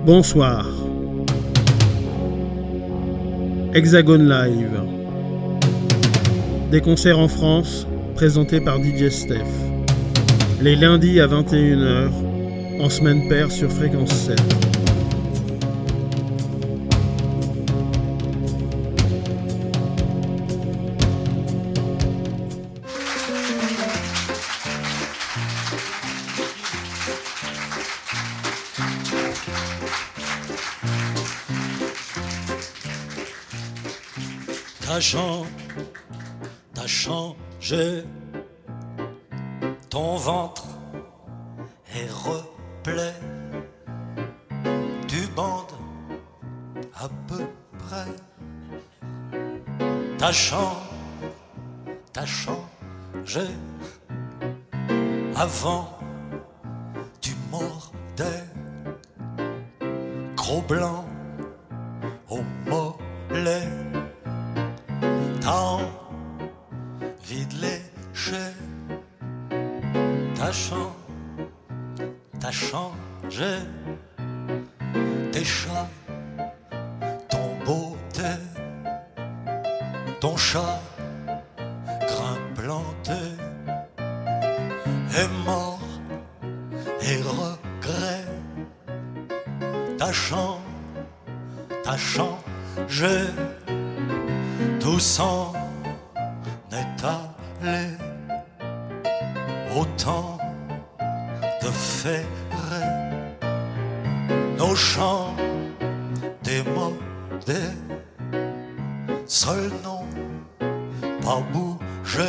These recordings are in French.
Bonsoir. Hexagone Live. Des concerts en France, présentés par DJ Steph. Les lundis à 21h, en semaine paire sur Fréquence 7. T'as changé, ton ventre est replet, tu bandes à peu près. T'as changé, avant tu mordais, gros blanc au mollet. T'as envie de lécher, t'as changé, tes chats, ton beauté, ton chat grimpe planté, est mort et regret. T'as changé, tout s'en est allé, autant de ferrets, nos chants démodés, seuls n'ont pas bougé.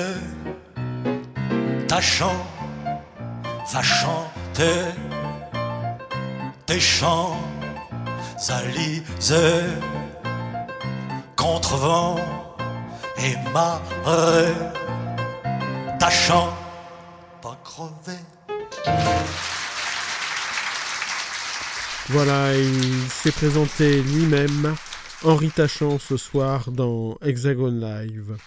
Ta chant va chanter tes Champs-Élysées, contre vent et marée, ta chant pas crevé. Voilà, il s'est présenté lui-même, Henri Tachant, ce soir dans Hexagone Live.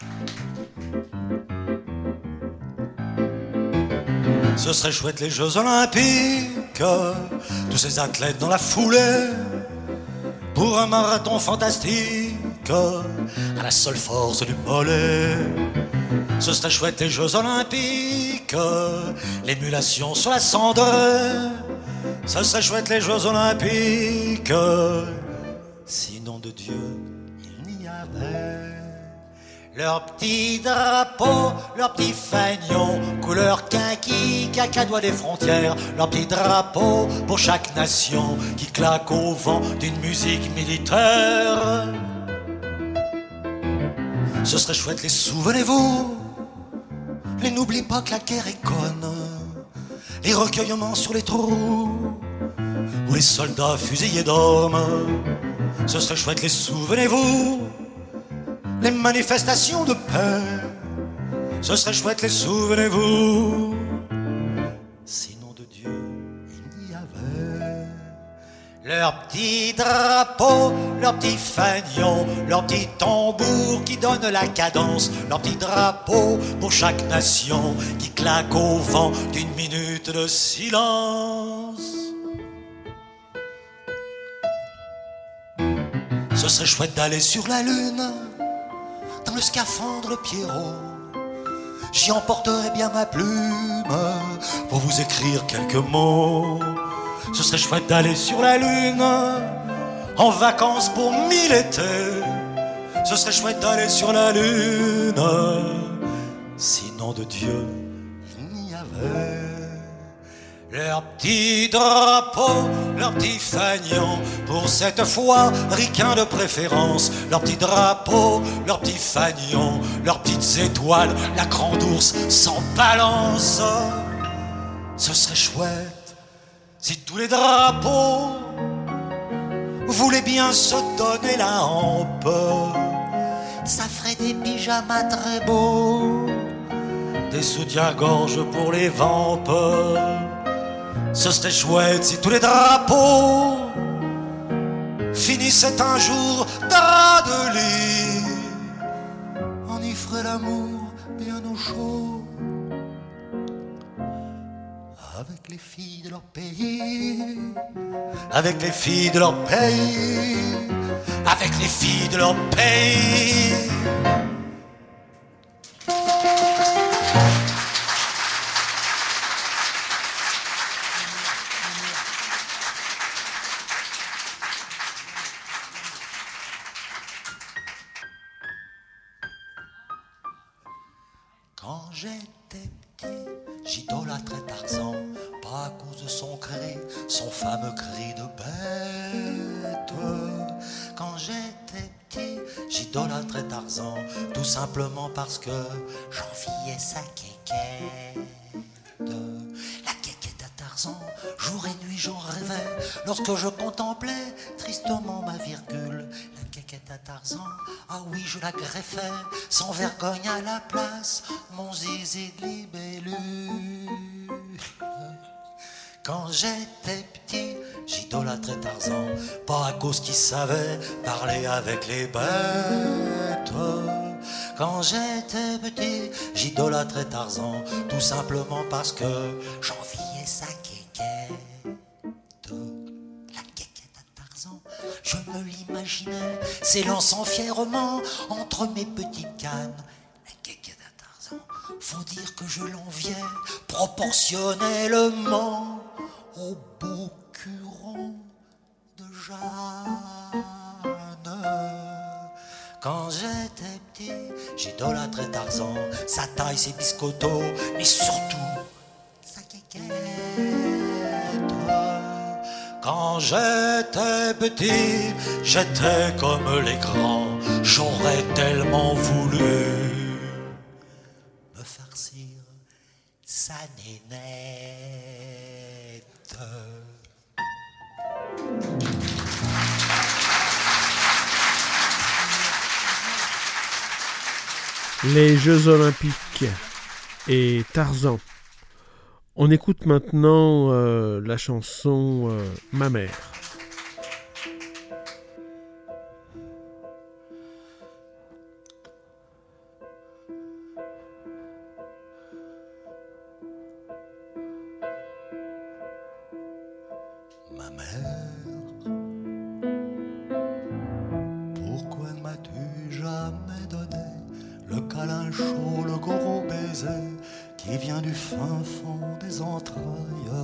Ce serait chouette les Jeux Olympiques, tous ces athlètes dans la foulée, pour un marathon fantastique, à la seule force du mollet. Ce serait chouette les Jeux Olympiques, l'émulation sur la cendrée. Ce serait chouette les Jeux Olympiques, sinon de Dieu il n'y avait. Leur petit drapeau, leur petit fanion, couleur kaki, cacadois des frontières. Leur petit drapeau pour chaque nation, qui claque au vent d'une musique militaire. Ce serait chouette, les souvenez-vous, les n'oublie pas que la guerre est conne, les recueillements sur les trous, où les soldats fusillés dorment. Ce serait chouette, les souvenez-vous, les manifestations de paix. Ce serait chouette, les souvenez-vous, sinon de Dieu il n'y avait. Leur petit drapeau, leur petit fanion, leur petit tambour qui donne la cadence. Leur petit drapeau pour chaque nation, qui claque au vent d'une minute de silence. Ce serait chouette d'aller sur la lune, dans le scaphandre Pierrot. J'y emporterai bien ma plume pour vous écrire quelques mots. Ce serait chouette d'aller sur la lune, en vacances pour 1000 étés. Ce serait chouette d'aller sur la lune, sinon de Dieu il n'y avait. Leur petit drapeau, leur petit fanion, pour cette fois ricain de préférence. Leur petit drapeau, leur petit fanion, leurs petites étoiles, la grande ours sans balance. Ce serait chouette si tous les drapeaux voulaient bien se donner la hampe. Ça ferait des pyjamas très beaux, des soutiens-gorge pour les vampes. Ce serait chouette si tous les drapeaux finissaient un jour drap de lit. On y ferait l'amour bien au chaud, avec les filles de leur pays, avec les filles de leur pays, avec les filles de leur pays. Quand j'étais petit, j'idolâtrais Tarzan, pas à cause de son cri, son fameux cri de bête. Quand j'étais petit, j'idolâtrais Tarzan, tout simplement parce que j'enviais sa quéquette. La quéquette à Tarzan, jour et nuit j'en rêvais, lorsque je contemplais tristement ma virgule. La quéquette à Tarzan, ah oui je la greffais, sans vergogne à la place, mon zizi de libellule. Quand j'étais petit, j'idolâtrais Tarzan, pas à cause qu'il savait parler avec les bêtes. Quand j'étais petit, j'idolâtrais Tarzan, tout simplement parce que j'enviais sa quéquette. La quéquette à Tarzan, je me l'imaginais s'élançant fièrement entre mes petites cannes. La quéquette à Tarzan, faut dire que je l'enviais proportionnellement au beau curon de Jeanne. Quand j'étais petit, j'idolâtrais Tarzan, sa taille, ses biscottos, mais surtout sa quéquette. Quand j'étais petit, j'étais comme les grands, j'aurais tellement voulu me farcir sa nénette. Les Jeux Olympiques et Tarzan. On écoute maintenant la chanson Ma mère. Ma mère, pourquoi ne m'as-tu jamais donné le câlin chaud, le gros baiser qui vient du fin fond des entrailles?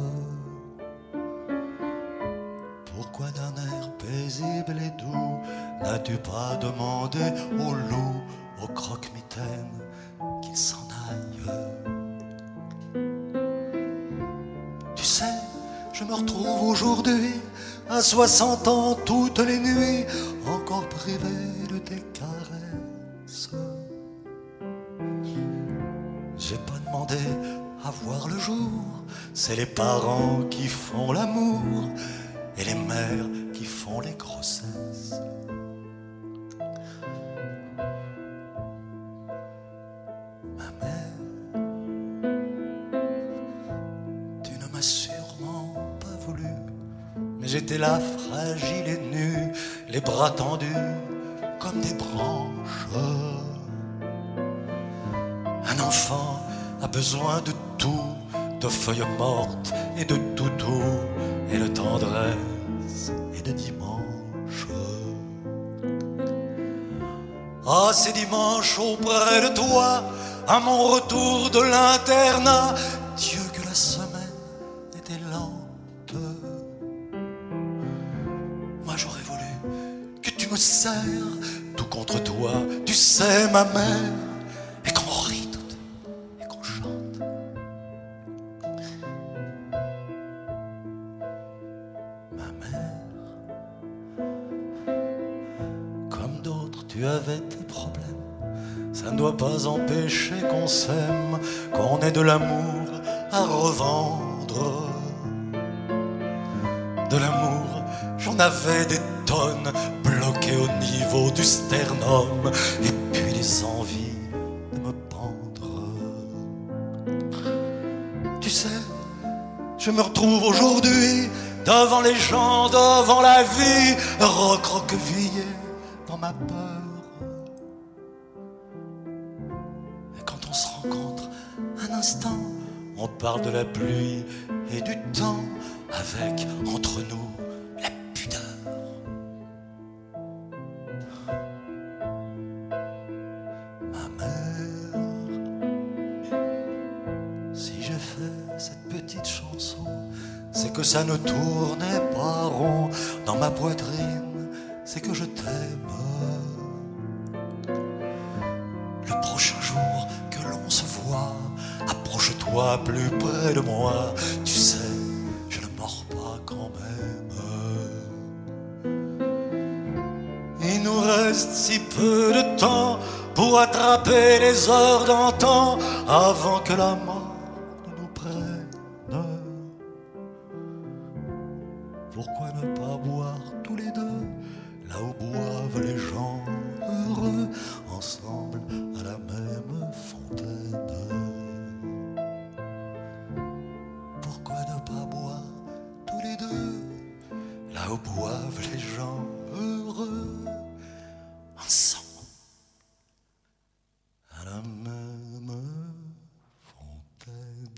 Pourquoi d'un air paisible et doux n'as-tu pas demandé au loup, au croque-mitaine qu'il s'en aille? Tu sais, je me retrouve aujourd'hui à 60 ans toutes les nuits, encore privé de tes caresses. J'ai pas demandé à voir le jour, c'est les parents qui font l'amour et les mères qui font les grossesses. Ma mère, tu ne m'as sûrement pas voulu, mais j'étais là fragile et nu, les bras tendus comme des branches. Un enfant a besoin de tout, de feuilles mortes et de toutous, et de tendresse et de dimanche. Ah, ces dimanches auprès de toi, à mon retour de l'internat, Dieu que la semaine était lente. Moi j'aurais voulu que tu me serres tout contre toi, tu sais ma mère, et qu'on rit toutes et qu'on chante. Ma mère, comme d'autres tu avais tes problèmes, ça ne doit pas empêcher qu'on s'aime, qu'on ait de l'amour à revendre. De l'amour, j'en avais des tonnes bloquées au niveau du sternum, et puis des envies de me pendre. Tu sais, je me retrouve aujourd'hui devant les gens, devant la vie, recroquevillé dans ma peur. Et quand on se rencontre un instant, on parle de la pluie et du temps avec entre nous la pudeur. Ma mère, si j'ai fait cette petite chanson, c'est que ça ne tournait pas rond dans ma poitrine, c'est que je t'aime. Le prochain jour que l'on se voit, approche-toi plus près de moi. Tu sais, je ne mords pas quand même. Il nous reste si peu de temps pour attraper les heures d'antan avant que la mort ne nous prenne. Pourquoi ne pas boire tous les deux là où boivent les gens heureux ensemble à la même fontaine? Pourquoi ne pas boire tous les deux là où boivent les gens heureux ensemble à la même fontaine?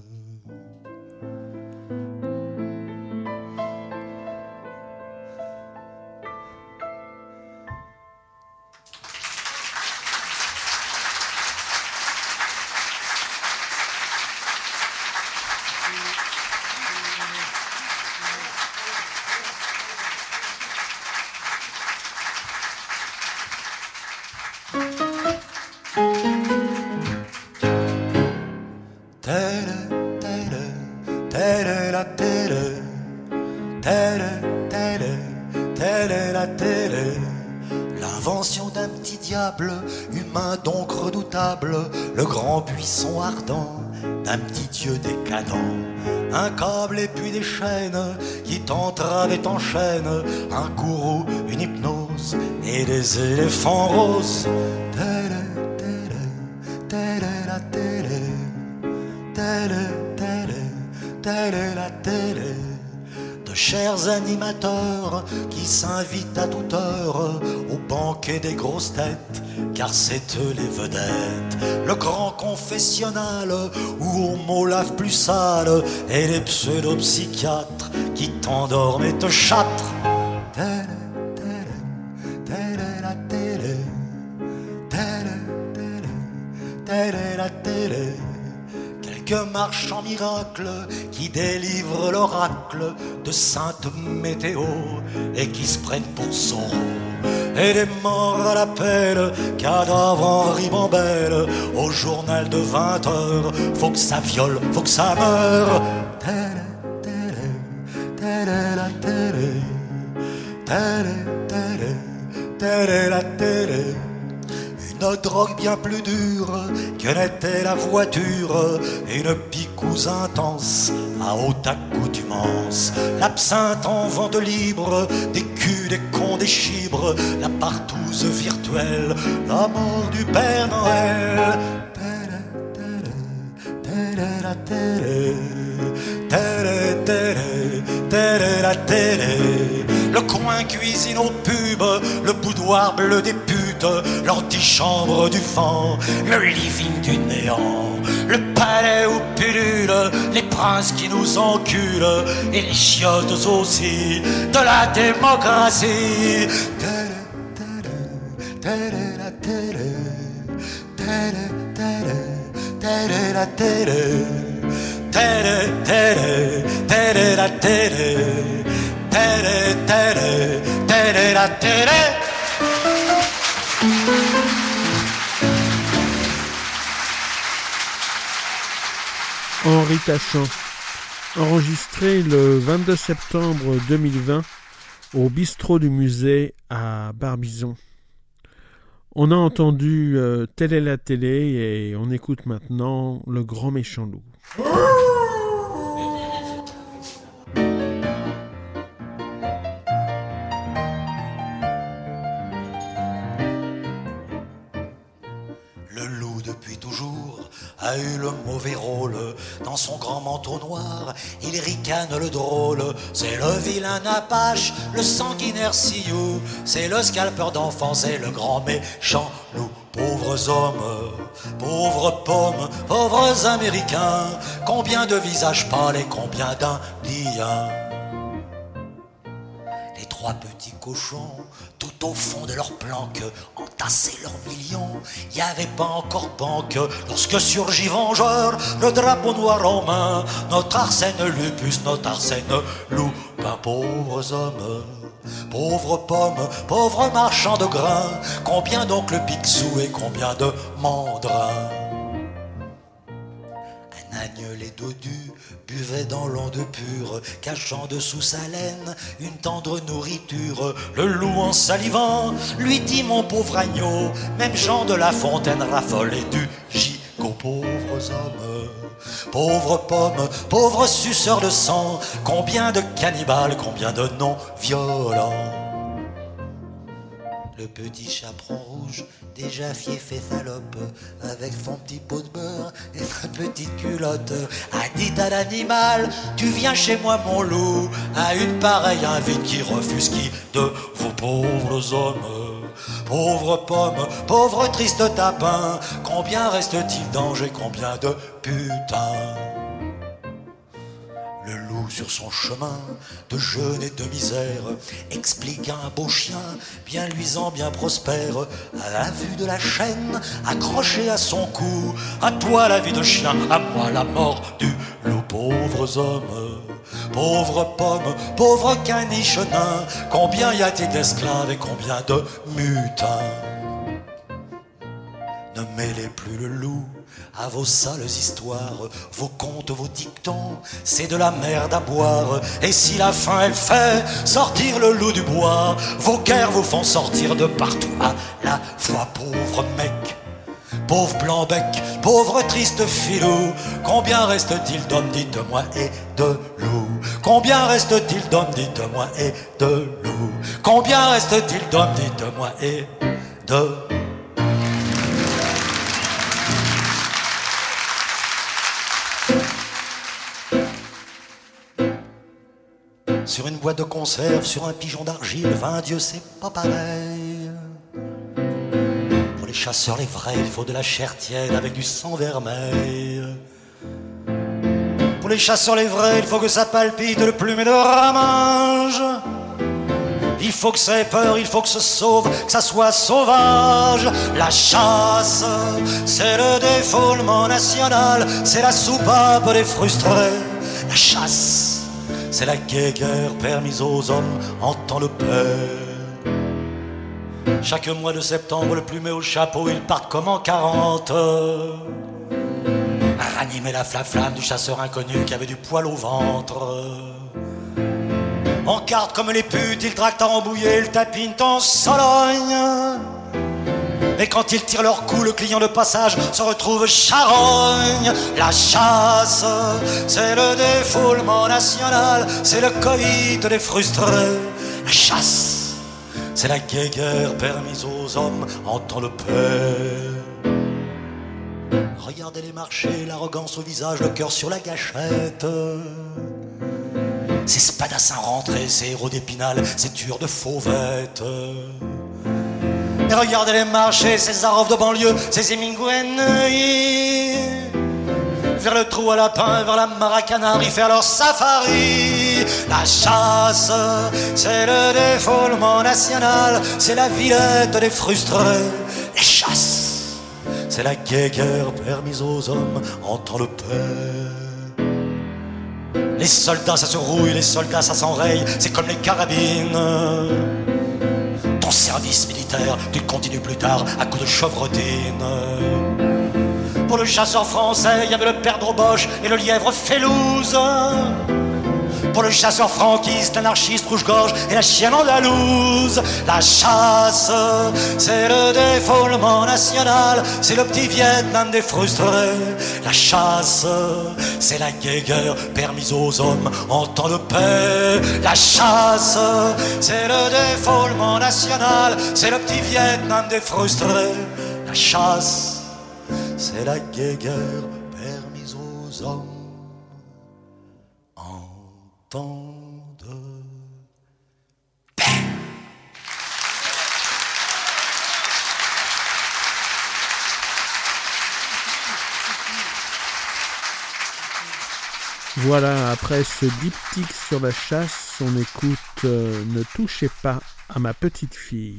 Telle est la télé, l'invention d'un petit diable, humain donc redoutable, le grand buisson ardent d'un petit dieu décadent. Un câble et puis des chaînes qui t'entravent et t'enchaînent, un gourou, une hypnose et des éléphants roses. Telle est la télé, telle est la télé. De chers animateurs qui s'invitent à toute heure au banquet des grosses têtes, car c'est eux les vedettes. Le grand confessionnal où on mot lave plus sale, et les pseudo-psychiatres qui t'endorment et te châtrent. Telle est la télé, telle est la télé. Quelques marchands miracles qui délivrent l'oracle de sainte météo et qui se prennent pour Zorro. Et des morts à l'appel, cadavres en ribambelle, au journal de 20 heures, faut que ça viole, faut que ça meure. Telle est la télé, telle est la télé. Une drogue bien plus dure que n'était la voiture, une picouse intense à haute accoutumance, l'absinthe en vente libre, des culs, des cons, des chibres, la partouze virtuelle, la mort du Père Noël. Telle est la télé, telle est la télé. Le coin cuisine aux pubs, le boudoir bleu des putes, l'antichambre du vent, le living du néant, le palais où pullulent les princes qui nous enculent, et les chiottes aussi de la démocratie. Telle est la télé, telle est la télé, telle est la télé. Telle est la télé. Henri Tachant, enregistré le 22 septembre 2020 au bistrot du musée à Barbizon. On a entendu Telle est la télé et on écoute maintenant Le Grand Méchant Loup. A eu le mauvais rôle dans son grand manteau noir. il ricane le drôle. C'est le vilain Apache, le sanguinaire Sioux, c'est le scalpeur d'enfants, c'est le grand méchant loup. Pauvres hommes, pauvres pommes, pauvres Américains, combien de visages pâles et combien d'Indiens. Les trois petits cochons, tout au fond de leur planque, entassaient leurs millions. Y avait pas encore banque lorsque surgit vengeur, le drapeau noir en main. Notre Arsène Lupus, notre Arsène Lupin. Pauvres hommes, pauvres pommes, pauvres marchands de grains, combien donc le Picsou et combien de mandrins. Un agne les dodus buvait dans l'onde pure, cachant dessous sa laine une tendre nourriture. Le loup en salivant lui dit: mon pauvre agneau, même Jean de La Fontaine raffolait du gigot. Pauvres hommes, pauvres pommes, pauvres suceurs de sang, combien de cannibales, combien de non-violents. Le petit chaperon rouge, déjà fief et salope, avec son petit pot de beurre et sa petite culotte, a dit à l'animal: tu viens chez moi mon loup. À une pareille invite qui refuse qui de vos pauvres hommes, pauvres pommes, pauvres tristes tapins, combien reste-t-il d'anges et combien de putains. Le loup sur son chemin de jeûne et de misère explique à un beau chien bien luisant, bien prospère, à la vue de la chaîne accrochée à son cou: à toi la vie de chien, à moi la mort du loup. Pauvres hommes, pauvres pommes, pauvres caniches nains, combien y a-t-il d'esclaves et combien de mutins. Ne mêlez plus le loup à vos sales histoires, vos contes, vos dictons, c'est de la merde à boire. Et si la faim elle fait sortir le loup du bois, vos guerres vous font sortir de partout à la fois. Pauvres mecs, pauvres blanc-bec, pauvres tristes filous, combien reste-t-il d'hommes, dites-moi, et de loups? Combien reste-t-il d'hommes, dites-moi, et de loups? Combien reste-t-il d'hommes, dites-moi, et de... Sur une boîte de conserve, sur un pigeon d'argile, 20 Dieu, c'est pas pareil. Pour les chasseurs, les vrais, il faut de la chair tiède avec du sang vermeil. Pour les chasseurs, les vrais, il faut que ça palpite le plumet de ramage. Il faut que ça ait peur, il faut que ça sauve, que ça soit sauvage. La chasse, c'est le défoulement national, c'est la soupape des frustrés. La chasse, c'est la guéguerre permise aux hommes en temps de paix. Chaque mois de septembre, le plumet au chapeau, ils partent comme en 40. Ranimer la flamme du chasseur inconnu qui avait du poil au ventre. En carte comme les putes, ils tractent en bouillé, ils tapinent en Sologne. Et quand ils tirent leur coup, le client de passage se retrouve charogne. La chasse, c'est le défoulement national, c'est le coït des frustrés. La chasse, c'est la guéguerre permise aux hommes en temps de paix. Regardez les marchés, l'arrogance au visage, le cœur sur la gâchette. Ces spadassins rentrés, ces héros d'Épinal, ces tueurs de fauvettes. Et regardez les marchés, ces arofs de banlieue, ces Hemingway vers le trou à lapin, vers la Maracanari, faire leur safari. La chasse, c'est le défoulement national, c'est la Villette des frustrés. La chasse, c'est la guéguerre permise aux hommes en temps de paix. Les soldats ça se rouille, les soldats ça s'enraye, c'est comme les carabines. Ton service militaire, tu continues plus tard à coups de chevrotine. Pour le chasseur français, il y avait le perdreau Boche et le lièvre Félouse. Pour le chasseur franquiste, l'anarchiste rouge-gorge et la chienne andalouse. La chasse, c'est le défoulement national, c'est le petit Vietnam des frustrés. La chasse, c'est la guéguerre permise aux hommes en temps de paix. La chasse, c'est le défoulement national, c'est le petit Vietnam des frustrés. La chasse, c'est la guéguerre permise aux hommes en de Voilà, après ce diptyque sur la chasse, on écoute Ne touchez pas à ma petite fille.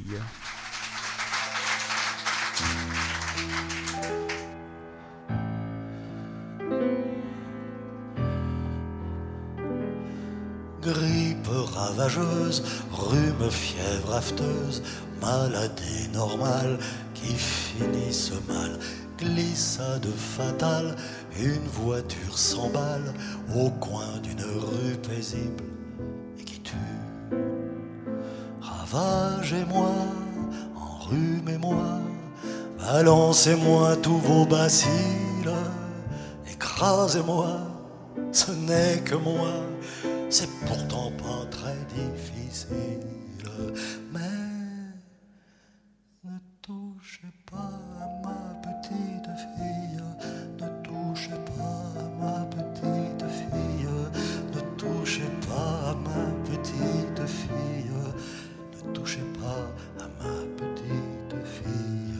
Grippe ravageuse, rhume, fièvre afteuse, maladie normale qui finissent mal, glissade fatale, une voiture s'emballe au coin d'une rue paisible et qui tue. Ravagez-moi, enrhumez-moi, balancez-moi tous vos bacilles, écrasez-moi, ce n'est que moi. C'est pourtant pas très difficile, mais ne touchez pas à ma petite fille, ne touchez pas à ma petite fille, ne touchez pas à ma petite fille, ne touchez pas à ma petite fille.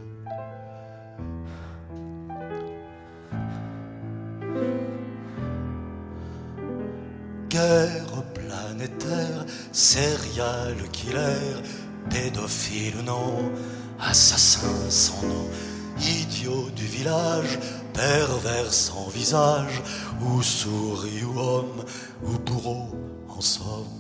Guerre planétaire, serial killer, pédophile ou non, assassin sans nom, idiot du village, pervers sans visage, ou souris ou homme, ou bourreau en somme.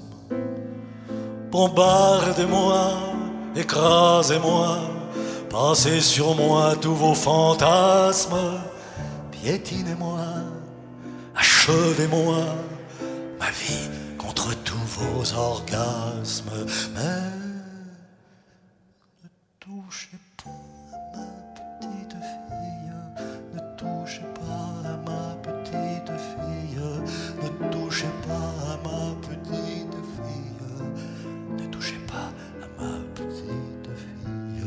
Bombardez-moi, écrasez-moi, passez sur moi tous vos fantasmes, piétinez-moi, achevez-moi, ma vie contre tous vos orgasmes, mais ne touchez pas à ma petite fille, ne touchez pas à ma petite fille, ne touchez pas à ma petite fille, ne touchez pas à ma petite fille.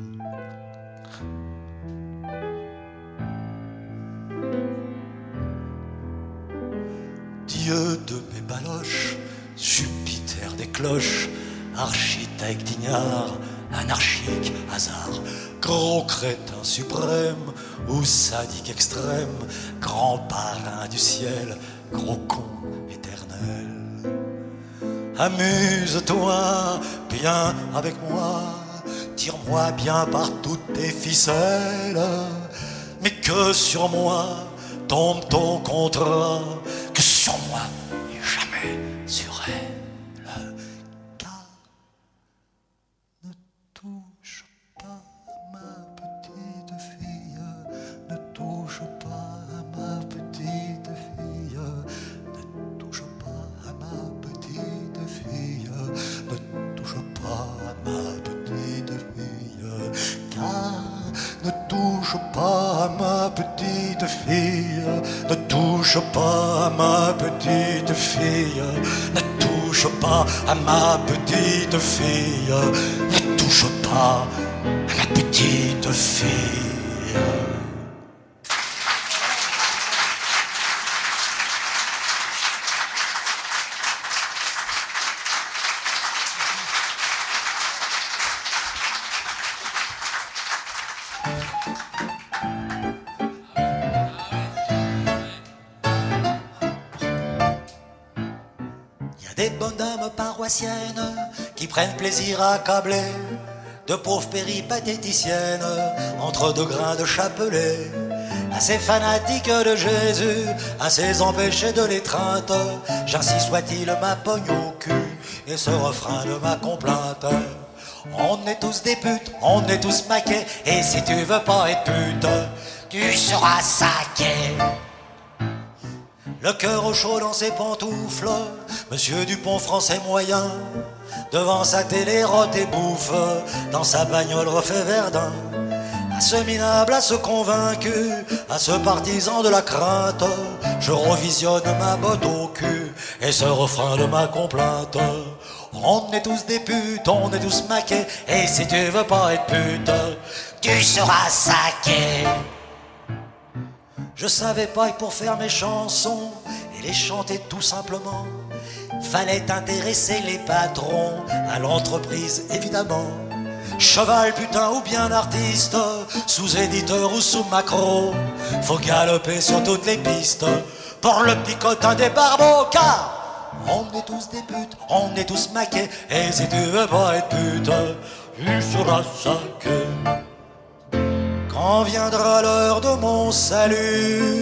Dieu de mes baloches, Jupiter des cloches, architecte d'ignare, anarchique hasard, gros crétin suprême ou sadique extrême, grand parrain du ciel, gros con éternel. Amuse-toi bien avec moi, tire-moi bien par toutes tes ficelles, mais que sur moi tombe ton contrat, que sur moi et jamais sur elle, car ne touche pas à ma petite fille, ne touche pas à ma petite fille, ne touche pas à ma petite fille, ne touche pas à ma petite fille, car ne touche pas à ma petite fille, ne touche pas à ma petite fille, ne touche pas à ma petite fille, ne touche pas à ma petite fille. Des bonnes dames paroissiennes qui prennent plaisir à accabler de pauvres péripatéticiennes entre deux grains de chapelet. Assez fanatiques de Jésus, assez empêchés de l'étreinte, j'ainsi soit-il ma pogne au cul et ce refrain de ma complainte. On est tous des putes, on est tous maqués, et si tu veux pas être pute, tu seras saqué. Le cœur au chaud dans ses pantoufles, Monsieur Dupont français moyen, devant sa télé rote et bouffe, dans sa bagnole refait Verdun. À ce minable, à ce convaincu, à ce partisan de la crainte, je revisionne ma botte au cul et ce refrain de ma complainte. On est tous des putes, on est tous maqués, et si tu veux pas être pute, tu seras saqué. Je savais pas que pour faire mes chansons et les chanter tout simplement, Fallait intéresser les patrons à l'entreprise, évidemment. Cheval, putain ou bien artiste, sous éditeur ou sous macro, faut galoper sur toutes les pistes pour le picotin des barbeaux, car on est tous des putes, on est tous maqués, et si tu veux pas être pute, il sera saqué. Quand viendra l'heure de mon salut,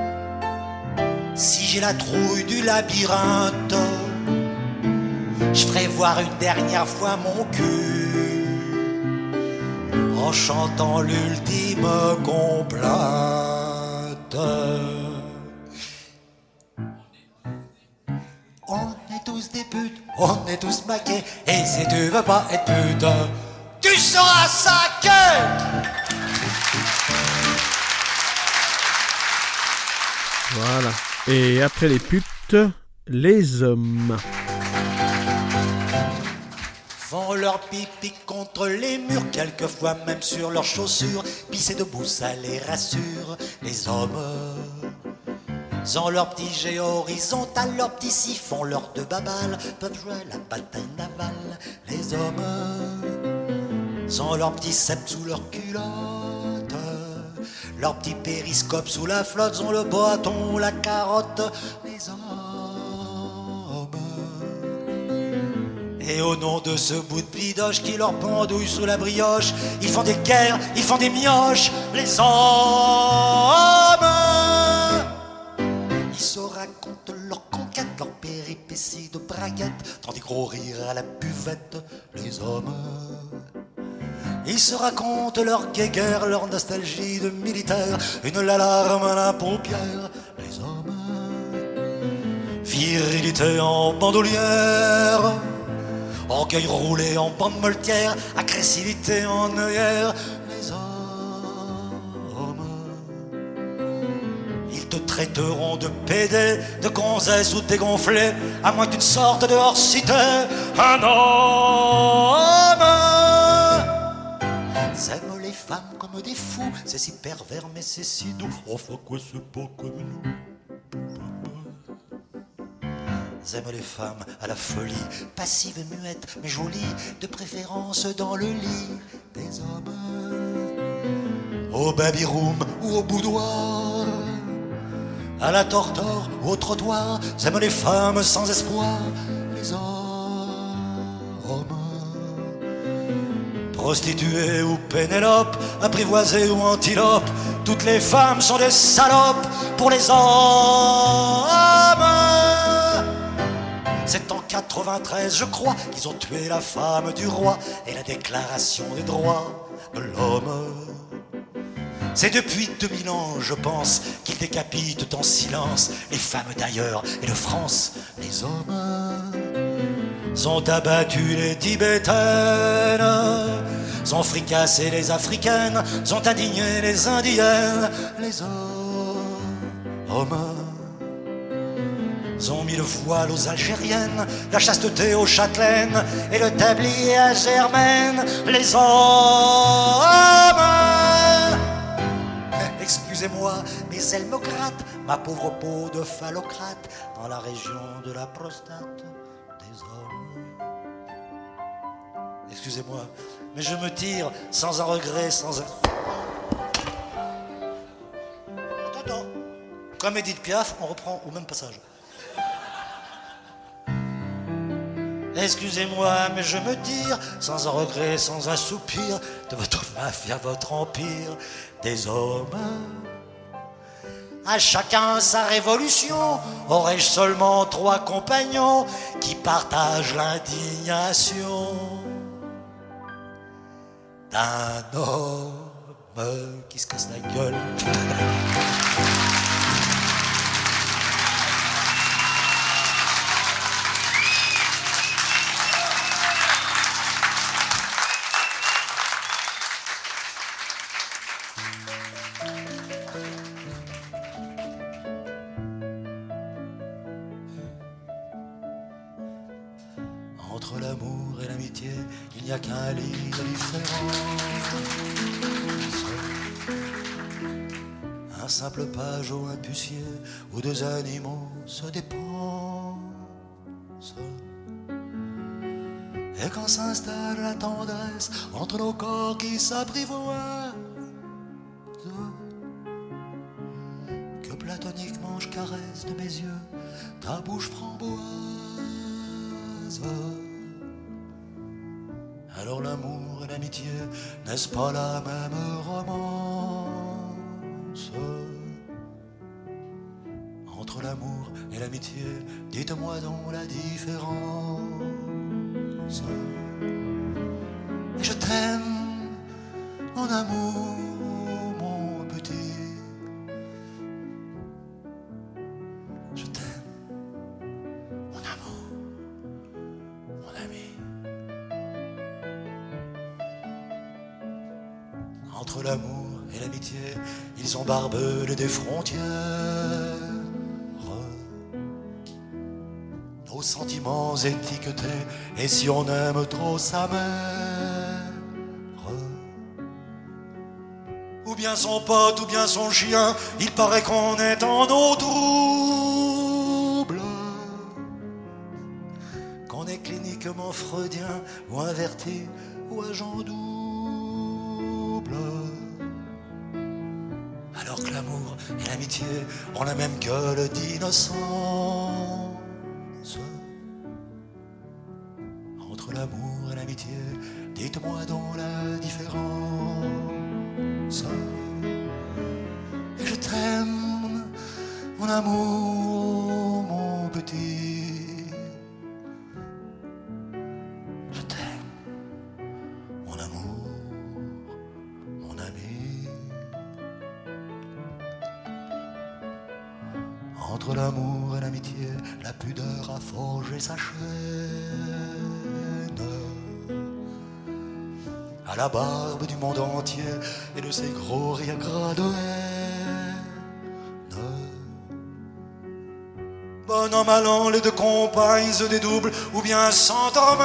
si j'ai la trouille du labyrinthe, je ferai voir une dernière fois mon cul en chantant l'ultime complainte. On est tous des putes, on est tous maqués, et si tu veux pas être pute, tu seras saqué. Voilà. Et après les putes, les hommes font leur pipi contre les murs, quelquefois même sur leurs chaussures. Pisser debout, ça les rassure. Les hommes ont leur petit jet horizontal, leur petit siphon, leur deux babales, peuvent jouer la bataille navale. Les hommes ont leur petit cep sous leur culotte, leur petit périscope sous la flotte, ont le bâton, la carotte. Les hommes. Et au nom de ce bout de bidoche qui leur pendouille sous la brioche, ils font des guerres, ils font des mioches, les hommes. Ils se racontent leurs conquêtes, leurs péripéties de braguettes, dans des gros rires à la buvette, les hommes. Ils se racontent leur guéguerre, leur nostalgie de militaire, une l'alarme à la paupière, les hommes. Virilité en bandoulière, orgueil roulé en bande moltière, agressivité en œillère, les hommes. Ils te traiteront de pédé, de gonzesse ou dégonflé, à moins d'une sorte de hors-cité, un homme. S'aiment les femmes comme des fous, c'est si pervers mais c'est si doux, enfin quoi c'est pas comme nous. Aiment les femmes à la folie, passives et muettes, mais jolies, de préférence dans le lit des hommes. Au baby-room ou au boudoir, à la tortor ou au trottoir, aiment les femmes sans espoir, les hommes. Prostituées ou Pénélope, apprivoisées ou antilopes, toutes les femmes sont des salopes pour les hommes. C'est en 93, je crois, qu'ils ont tué la femme du roi et la déclaration des droits de l'homme. C'est depuis 2000 ans, je pense, qu'ils décapitent en silence les femmes d'ailleurs et de France. Les hommes ont abattu les Tibétaines, ont fricassé les Africaines, ont indigné les Indiennes. Les hommes ont mis le voile aux Algériennes, la chasteté aux Châtelaines et le tablier à Germaine. Les hommes. Excusez-moi, mais elle me gratte, ma pauvre peau de phallocrate, dans la région de la prostate des hommes. Excusez-moi, mais je me tire sans un regret, sans un... Attends, comme Edith Piaf, on reprend au même passage. Excusez-moi, mais je me tire, sans un regret, sans un soupir, de votre mafia, votre empire des hommes. À chacun sa révolution, aurais-je seulement 3 compagnons qui partagent l'indignation d'un homme qui se casse la gueule. Entre l'amour et l'amitié, il n'y a qu'un lit de différence. Un simple page ou un pucier, où 2 animaux se dépensent. Et quand s'installe la tendresse entre nos corps qui s'apprivoisent, que platoniquement je caresse de mes yeux ta bouche framboise, alors l'amour et l'amitié, n'est-ce pas la même romance? Entre l'amour et l'amitié, dites-moi donc la différence. Et je t'aime, mon amour, mon petit. Je t'aime, mon amour, mon ami. Entre l'amour et l'amitié, ils ont barbelé des frontières. Nos sentiments étiquetés, et si on aime trop sa mère, ou bien son pote, ou bien son chien, il paraît qu'on est en eau trouble, qu'on est cliniquement freudien, ou inverti, ou agent double. Alors que l'amour et l'amitié ont la même gueule d'innocence. Entre l'amour et l'amitié, dites-moi donc la différence. Et je t'aime, mon amour, mon petit. Je t'aime, mon amour, mon ami. Entre l'amour et l'amitié, la pudeur a forgé sa chaîne. À la barbe du monde entier et de ses gros rires gras de haine. Bon an, mal an, les deux compagnes se dédoublent ou bien s'entremêlent.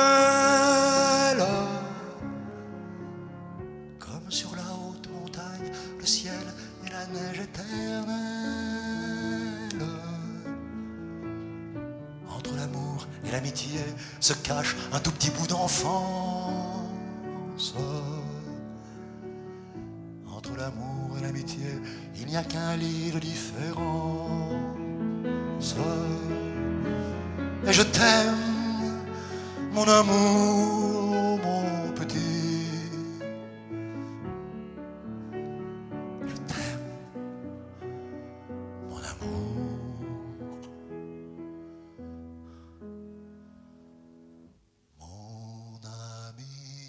Comme sur la haute montagne, le ciel et la neige éternelle. Entre l'amour et l'amitié se cache un tout petit bout d'enfance. Entre l'amour et l'amitié, il n'y a qu'un lit de différence. Et je t'aime, mon amour, mon petit. Je t'aime, mon amour, mon ami.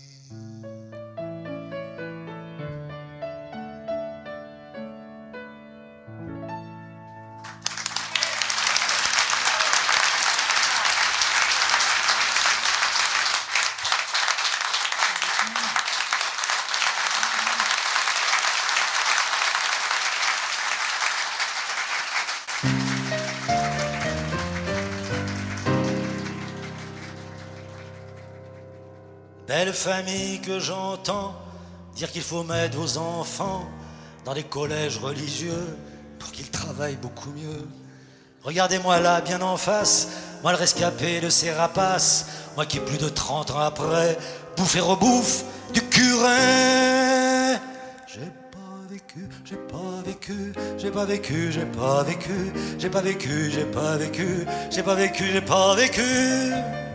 Belle famille que j'entends dire qu'il faut mettre vos enfants dans des collèges religieux pour qu'ils travaillent beaucoup mieux. Regardez-moi là, bien en face, moi le rescapé de ces rapaces, moi qui plus de 30 ans après, bouffe et rebouffe du curé. J'ai pas vécu, j'ai pas vécu, j'ai pas vécu, j'ai pas vécu, j'ai pas vécu, j'ai pas vécu, j'ai pas vécu, j'ai pas vécu.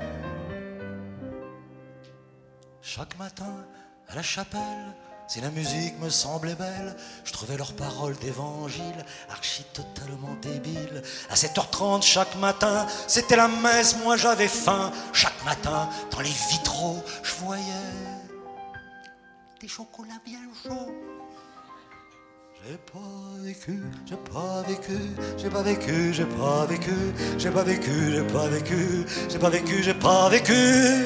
Chaque matin, à la chapelle, si la musique me semblait belle, je trouvais leurs paroles d'évangile archi totalement débiles. À 7h30 chaque matin, c'était la messe, moi j'avais faim. Chaque matin, dans les vitraux, je voyais des chocolats bien chauds. J'ai pas vécu, j'ai pas vécu, j'ai pas vécu, j'ai pas vécu, j'ai pas vécu, j'ai pas vécu, j'ai pas vécu, j'ai pas vécu.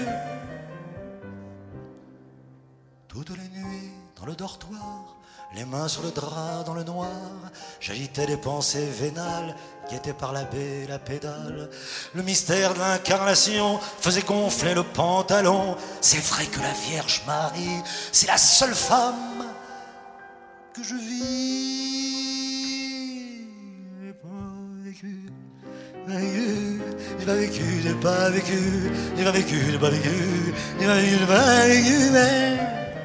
Toutes les nuits, dans le dortoir, les mains sur le drap dans le noir, j'agitais des pensées vénales qui étaient par la baie, la pédale. Le mystère de l'incarnation faisait gonfler le pantalon. C'est vrai que la Vierge Marie, c'est la seule femme que je vis. J'ai pas vécu, j'ai pas vécu, j'ai pas vécu, j'ai pas vécu, j'ai pas vécu, j'ai pas vécu, j'ai pas vécu, mais...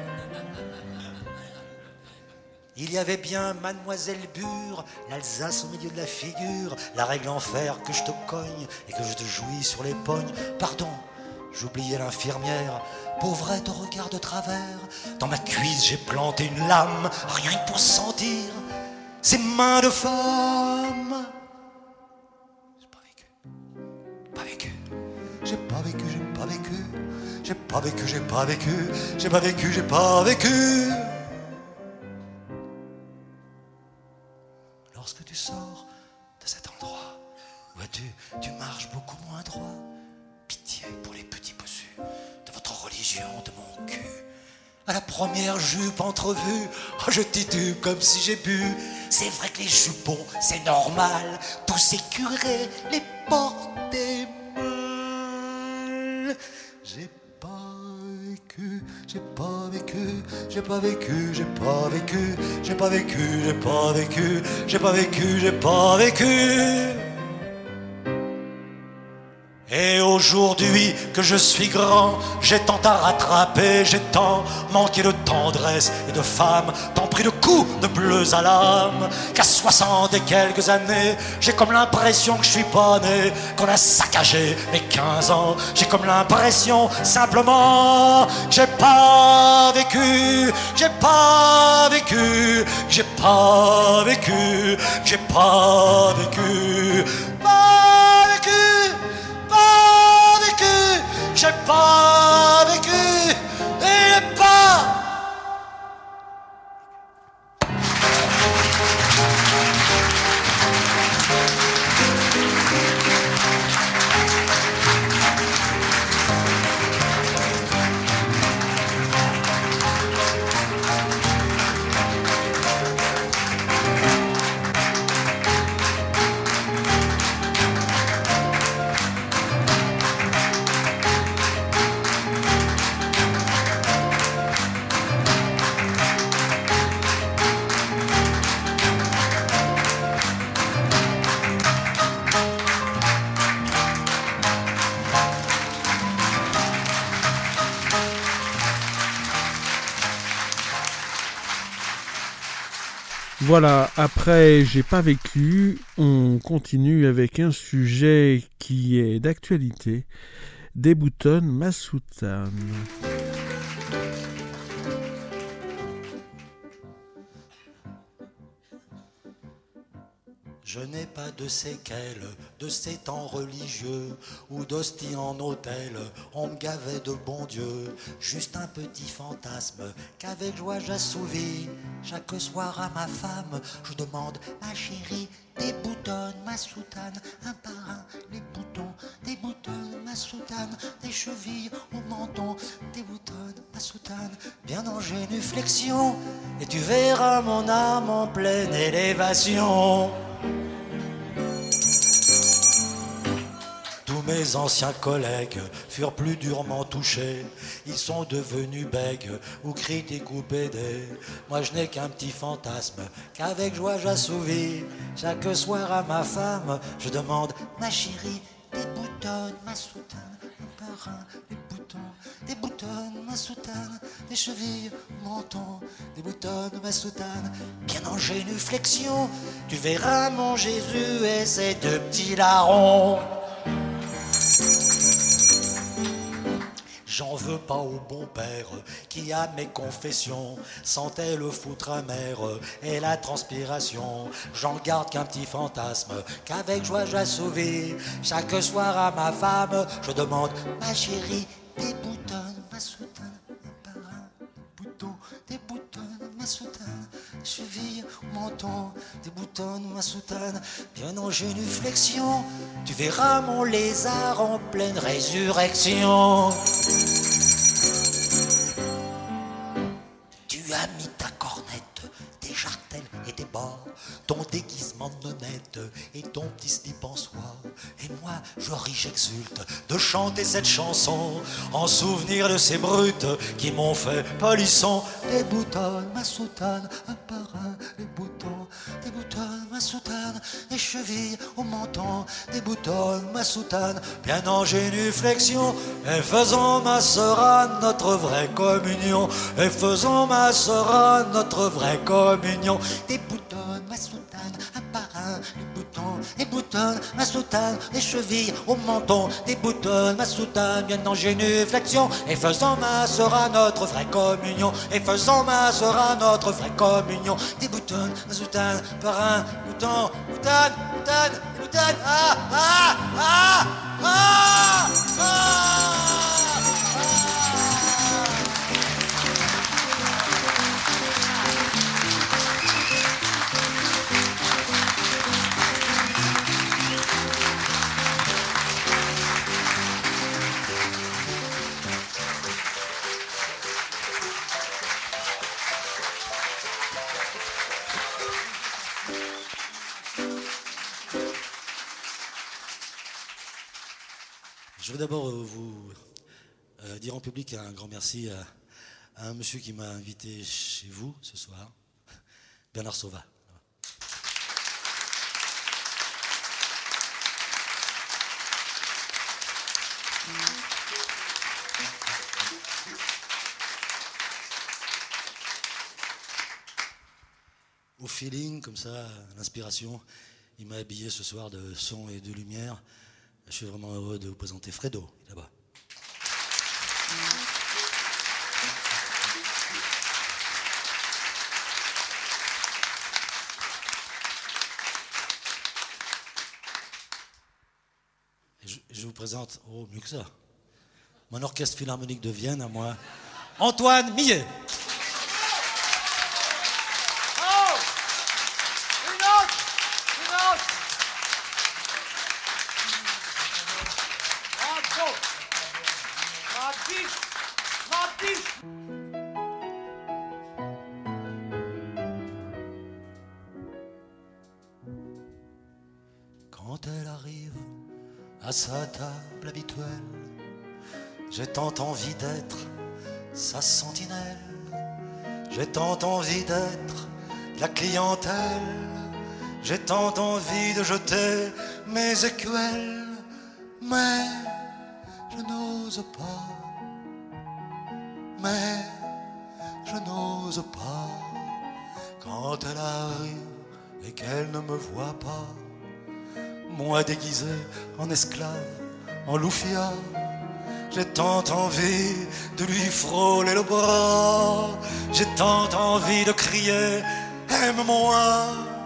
Il y avait bien Mademoiselle Bure, l'Alsace au milieu de la figure, la règle en fer que je te cogne et que je te jouis sur les pognes. Pardon, j'oubliais l'infirmière, pauvre te regarde de travers. Dans ma cuisse j'ai planté une lame, rien que pour sentir ces mains de femme. J'ai pas vécu, pas vécu, j'ai pas vécu, j'ai pas vécu, j'ai pas vécu, j'ai pas vécu, j'ai pas vécu, j'ai pas vécu. Lorsque tu sors de cet endroit, vois-tu, tu marches beaucoup moins droit. Pitié pour les petits bossus de votre religion de mon cul. À la première jupe entrevue, oh, je titube comme si j'ai bu. C'est vrai que les jupons, c'est normal, tous ces curés les portaient mal. J'ai pas vécu, j'ai pas vécu, j'ai pas vécu, j'ai pas vécu, j'ai pas vécu, j'ai pas vécu, j'ai pas vécu, j'ai pas vécu. Et aujourd'hui que je suis grand, j'ai tant à rattraper, j'ai tant manqué de tendresse et de femme, tant pris de coups de bleus à l'âme, qu'à 60 et quelques années, j'ai comme l'impression que je suis pas né, qu'on a saccagé mes 15 ans. J'ai comme l'impression simplement que j'ai pas vécu, j'ai pas vécu, j'ai pas vécu, j'ai pas vécu, pas vécu. J'ai pas vécu et pas. Voilà, après J'ai pas vécu, on continue avec un sujet qui est d'actualité. Déboutonne ma soutane. Je n'ai pas de séquelles de ces temps religieux ou d'hostie en hôtel, on me gavait de bon Dieu. Juste un petit fantasme qu'avec joie j'assouvis. Chaque soir à ma femme, je demande: ma chérie, déboutonne ma soutane, un par un les boutons, déboutonne ma soutane, des chevilles au menton, déboutonne ma soutane, bien en génuflexion, et tu verras mon âme en pleine élévation. Tous mes anciens collègues furent plus durement touchés. Ils sont devenus bègues ou critiques ou pédés. Moi je n'ai qu'un petit fantasme qu'avec joie j'assouvis. Chaque soir à ma femme je demande: ma chérie, déboutonne ma soutane, un par un les boutons, déboutonne ma soutane, des chevilles au menton, déboutonne ma soutane, bien en génuflexion, tu verras mon Jésus et ses deux petits larrons. J'en veux pas au bon père qui à mes confessions sentait le foutre amer et la transpiration. J'en garde qu'un petit fantasme qu'avec joie j'assouvis. Chaque soir à ma femme je demande: ma chérie, déboutonne ma soutane, un par un les boutons, déboutonne ma soutane, cheville au menton, déboutonne ma soutane, bien en génuflexion, tu verras mon lézard en pleine résurrection. Tu as mis ta cornette, tes jartelles et tes bas, ton déguisement de nonnette et ton petit slip en soie. Et moi, je ris, j'exulte de chanter cette chanson en souvenir de ces brutes qui m'ont fait polisson. Déboutonne ma soutane, un par un les boutons, déboutonne ma soutane, les chevilles au menton, déboutonne ma soutane, bien en génuflexion, et faisons ma sœur Anne notre vraie communion, et faisons ma sœur Anne notre vraie communion, déboutonne ma soutane, un par un, les boutons, déboutonne ma soutane, les chevilles au menton, déboutonne ma soutane, bien en génuflexion, et faisons ma sœur Anne notre vraie communion, et faisons ma sœur Anne notre vraie communion, déboutonne ma soutane, par un, bouton, boutane, boutane, boutane, ah, ah, ah, ah, ah. Je veux d'abord vous dire en public un grand merci à un monsieur qui m'a invité chez vous ce soir, Bernard Sauvat. Au feeling, comme ça, à l'inspiration, il m'a habillé ce soir de son et de lumière. Je suis vraiment heureux de vous présenter Fredo, là-bas. Je vous présente, oh mieux que ça, mon orchestre philharmonique de Vienne à moi, Antoine Millet. Quand elle arrive à sa table habituelle, j'ai tant envie d'être sa sentinelle, j'ai tant envie d'être la clientèle, j'ai tant envie de jeter mes écuelles, mais je n'ose pas, mais je n'ose pas. Quand elle arrive et qu'elle ne me voit pas, moi déguisé en esclave, en loufia, j'ai tant envie de lui frôler le bras, j'ai tant envie de crier aime-moi,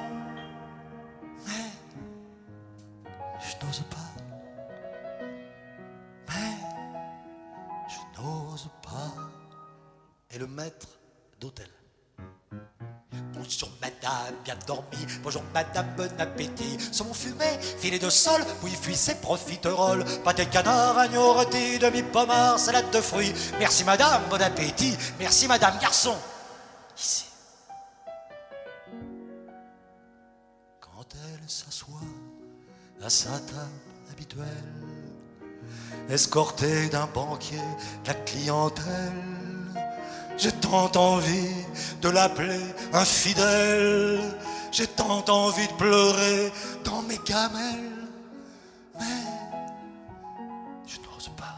mais je n'ose pas, mais je n'ose pas. Et le maître d'hôtel: bonjour madame, bien dormi, bonjour madame, bon appétit. Saumon fumé, filet de sol, puis fuissé, profiterole, pâté de canard, agneau rôti, demi-pommard, salade de fruits. Merci madame, bon appétit, merci madame, garçon. Ici. Quand elle s'assoit à sa table habituelle, escortée d'un banquier, de la clientèle, j'ai tant envie de l'appeler infidèle, j'ai tant envie de pleurer dans mes gamelles, mais je n'ose pas,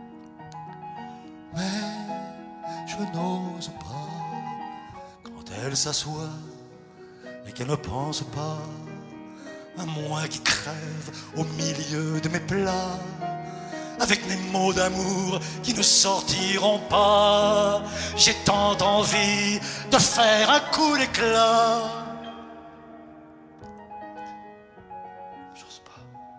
mais je n'ose pas. Quand elle s'assoit et qu'elle ne pense pas à moi qui crève au milieu de mes plats, avec mes mots d'amour qui ne sortiront pas, j'ai tant envie de faire un coup d'éclat. J'ose pas,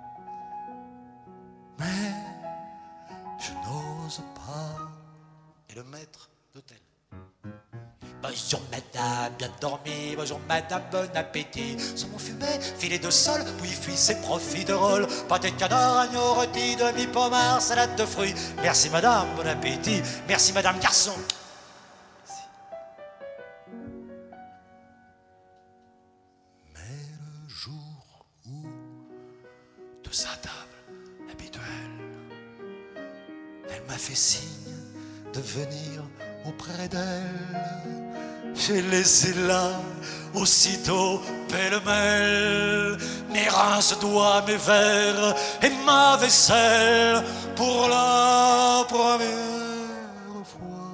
mais je n'ose pas. Et le maître d'hôtel: bonjour madame, bien dormi, bonjour madame, bon appétit. Saumon fumé, filet de sol, puis fuissé, profiterole, pâté de canard, agneau rôti, demi-pommard, salade de fruits. Merci madame, bon appétit, merci madame, garçon. Merci. Mais le jour où, de sa table habituelle, elle m'a fait signe de venir auprès d'elle, J'ai laissé là, aussitôt pêle-mêle, mes rince-doigts, mes verres et ma vaisselle pour la première fois.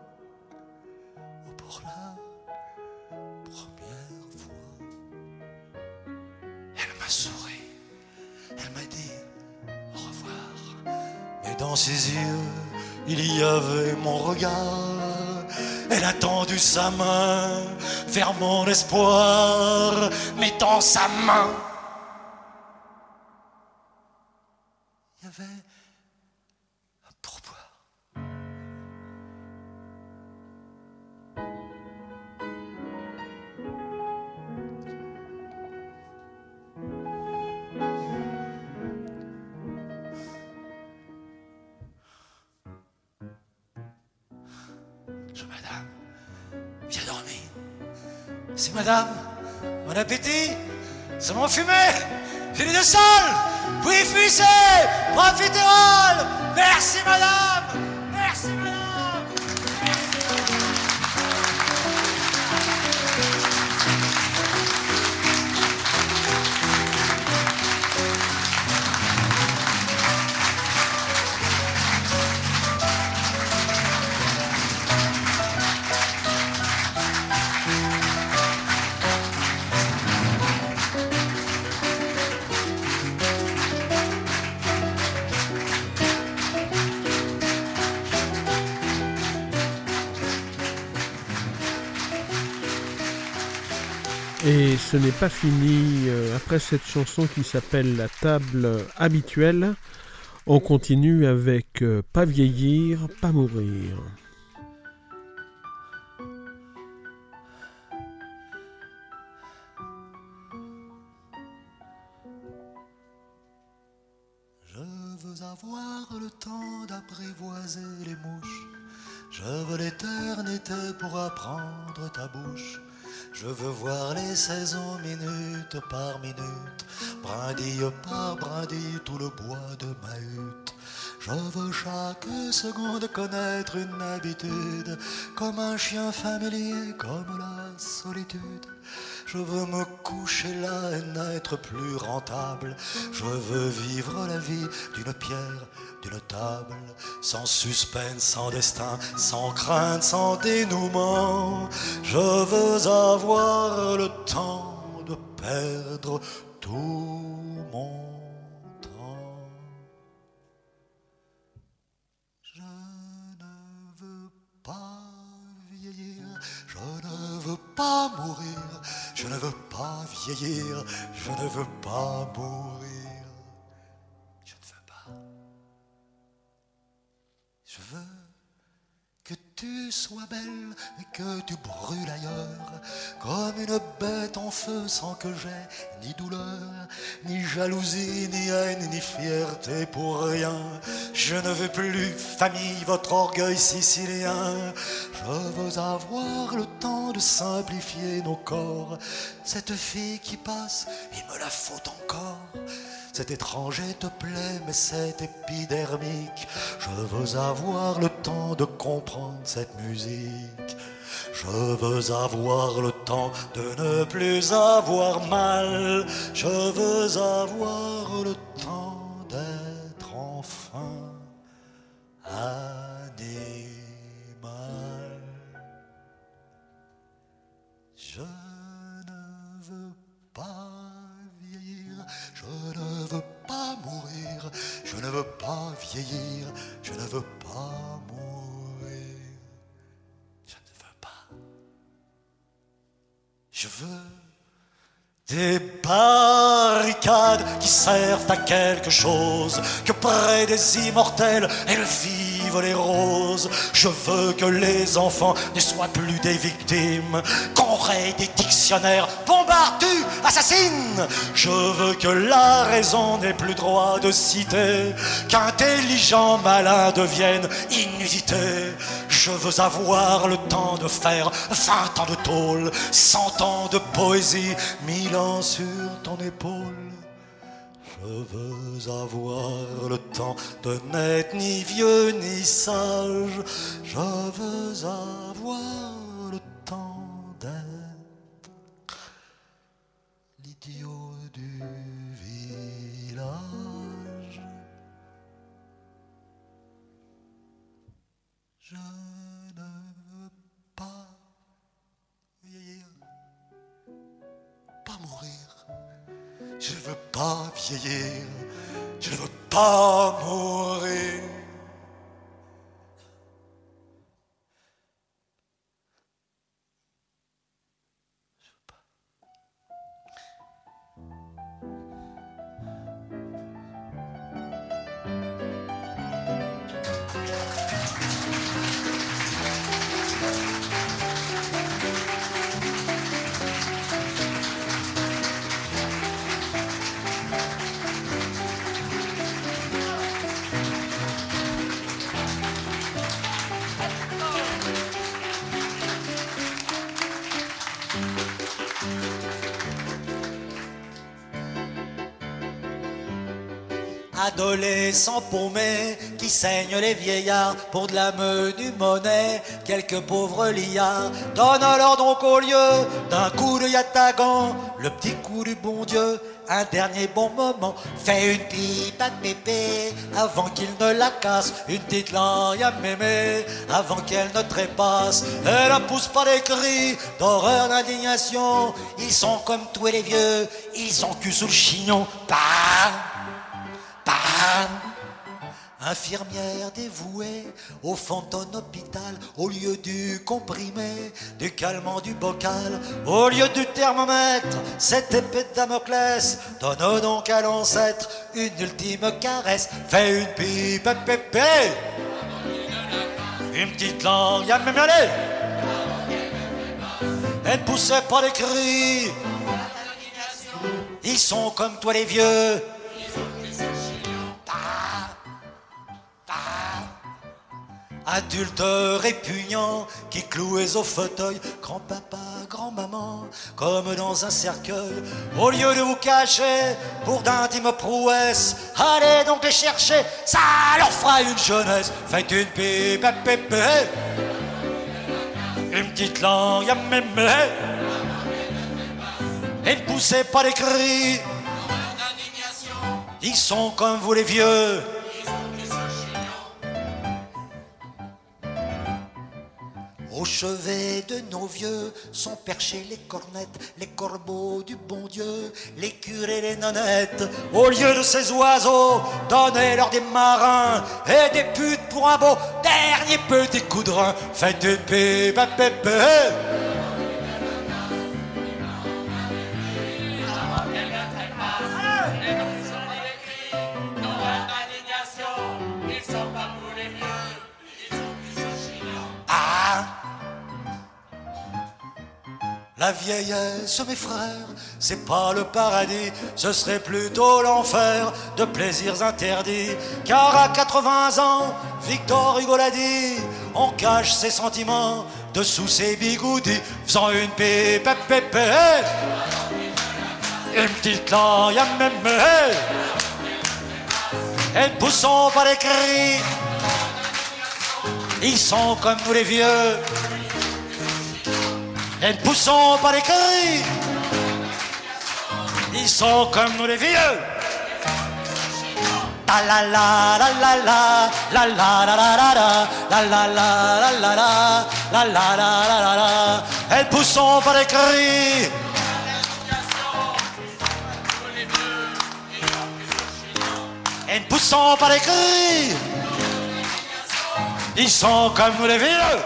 Pour la première fois. Elle m'a souri, elle m'a dit au revoir. Mais dans ses yeux, il y avait mon regard. Elle a tendu sa main vers mon espoir, mais dans sa main, il y avait un pourboire. Madame, viens dormir. Si madame, bon appétit, c'est mon fumé, j'ai les deux sols, puis fuissez, profiterole. Merci madame, merci madame. Et ce n'est pas fini, après cette chanson qui s'appelle La table habituelle, on continue avec Pas vieillir, pas mourir. Je veux avoir le temps d'apprivoiser les mouches, je veux l'éternité pour apprendre ta bouche. Je veux voir les saisons minute par minute, brindille par brindille tout le bois de ma hutte. Je veux chaque seconde connaître une habitude, comme un chien familier, comme la solitude. Je veux me coucher là et n'être plus rentable. Je veux vivre la vie d'une pierre, d'une table, sans suspense, sans destin, sans crainte, sans dénouement. Je veux avoir le temps de perdre tout mon temps. Je ne veux pas vieillir, je ne veux pas mourir. Je ne veux pas vieillir, je ne veux pas mourir. Je ne veux pas. Je veux que tu sois belle et que tu brûles ailleurs, comme une bête en feu sans que j'aie ni douleur, ni jalousie, ni haine, ni fierté pour rien. Je ne veux plus famille, votre orgueil sicilien. Je veux avoir le temps de simplifier nos corps. Cette fille qui passe, il me la faut encore. Cet étranger te plaît, mais c'est épidermique. Je veux avoir le temps de comprendre cette musique. Je veux avoir le temps de ne plus avoir mal. Je veux avoir le temps d'être enfin animal. Je ne veux pas vieillir, je ne veux pas mourir, je ne veux pas vieillir, je ne veux pas mourir. Je ne veux pas. Je veux des barricades qui servent à quelque chose, que près des immortels elles vivent les roses. Je veux que les enfants ne soient plus des victimes, qu'on raye des dictionnaires, bombarde, tue, assassine. Je veux que la raison n'ait plus droit de citer, qu'intelligent malin devienne inusité. Je veux avoir le temps de faire 20 ans de tôle, 100 ans de poésie, 1000 ans sur ton épaule. Je veux avoir le temps de n'être ni vieux ni sage. Je veux avoir le temps idiot du village. Je ne veux pas vieillir, pas mourir. Je ne veux pas vieillir, je ne veux pas mourir. Adolescents paumés qui saignent les vieillards pour de la menue monnaie. Quelques pauvres liards donnent alors donc au lieu d'un coup de yatagan le petit coup du bon Dieu. Un dernier bon moment, fais une pipe à pépé avant qu'il ne la casse, une petite langue à mémé avant qu'elle ne trépasse. Elle la pousse par les cris d'horreur, d'indignation. Ils sont comme tous les vieux, ils ont cul sous le chignon. Bam, bam. Infirmière dévouée au fond de ton hôpital, au lieu du comprimé, du calmant, du bocal, au lieu du thermomètre, cette épée de Damoclès, donne donc à l'ancêtre une ultime caresse. Fais une pipe à pépé, une petite langue à mémioler. Elle poussait pas les cris, ils sont comme toi les vieux. Adultes répugnants qui clouaient au fauteuil, grand-papa, grand-maman, comme dans un cercueil. Au lieu de vous cacher pour d'intimes prouesses, allez donc les chercher, ça leur fera une jeunesse. Faites une pipe à pépé, une petite langue à mémé, et ne poussez pas les cris, ils sont comme vous les vieux. Au chevet de nos vieux sont perchés les cornettes, les corbeaux du bon Dieu, les curés, les nonnettes. Au lieu de ces oiseaux, donnez-leur des marins et des putes pour un beau dernier petit coup de rein. Faites une pipe à pépé, la vieillesse, mes frères, c'est pas le paradis, ce serait plutôt l'enfer de plaisirs interdits. Car à 80 ans, Victor Hugo l'a dit, on cache ses sentiments dessous ses bigoudis, faisant une pipe à pépé, une petite langue à mémé, et ne poussons pas les cris, ils sont comme nous les vieux. Et ne poussons pas les cris, ils sont comme nous les vieux. La la la la la la la la la la la la la la la la la la la. Et ne poussons pas les cris, et ne poussons pas les cris, ils sont comme nous les vieux.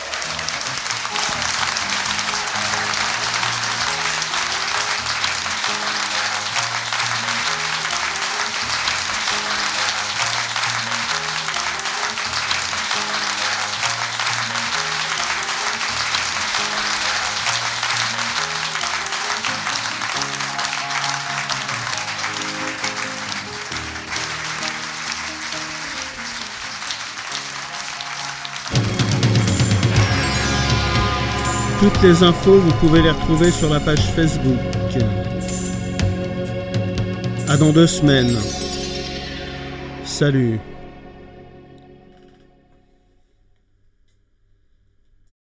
Toutes les infos, vous pouvez les retrouver sur la page Facebook. À dans 2 semaines. Salut.